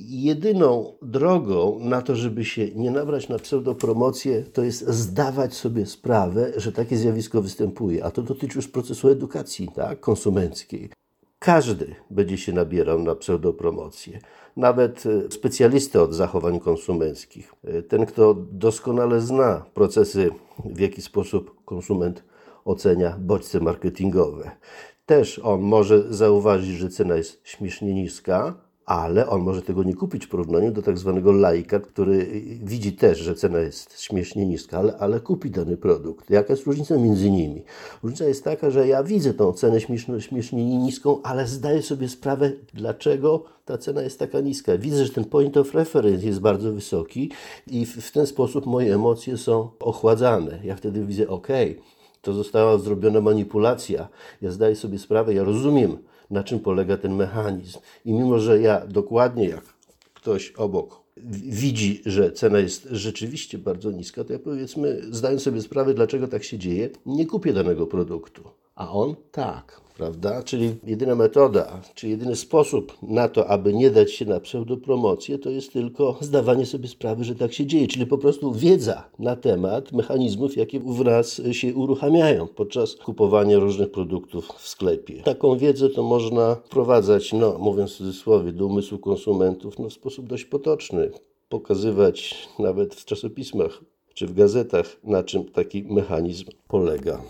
Jedyną drogą na to, żeby się nie nabrać na pseudopromocję, to jest zdawać sobie sprawę, że takie zjawisko występuje. A to dotyczy już procesu edukacji, tak, konsumenckiej. Każdy będzie się nabierał na pseudopromocję. Nawet specjalista od zachowań konsumenckich. Ten, kto doskonale zna procesy, w jaki sposób konsument ocenia bodźce marketingowe. Też on może zauważyć, że cena jest śmiesznie niska, ale on może tego nie kupić w porównaniu do tak zwanego laika, który widzi też, że cena jest śmiesznie niska, ale kupi dany produkt. Jaka jest różnica między nimi? Różnica jest taka, że ja widzę tą cenę śmiesznie niską, ale zdaję sobie sprawę, dlaczego ta cena jest taka niska. Widzę, że ten point of reference jest bardzo wysoki i w ten sposób moje emocje są ochładzane. Ja wtedy widzę, to została zrobiona manipulacja. Ja zdaję sobie sprawę, ja rozumiem, na czym polega ten mechanizm. I mimo, że ja dokładnie jak ktoś obok widzi, że cena jest rzeczywiście bardzo niska, to ja powiedzmy, zdając sobie sprawę, dlaczego tak się dzieje, nie kupię danego produktu. A on tak, prawda? Czyli jedyna metoda, czy jedyny sposób na to, aby nie dać się na pseudopromocję, to jest tylko zdawanie sobie sprawy, że tak się dzieje. Czyli po prostu wiedza na temat mechanizmów, jakie w nas się uruchamiają podczas kupowania różnych produktów w sklepie. Taką wiedzę to można wprowadzać, mówiąc w cudzysłowie, do umysłu konsumentów w sposób dość potoczny. Pokazywać nawet w czasopismach czy w gazetach, na czym taki mechanizm polega.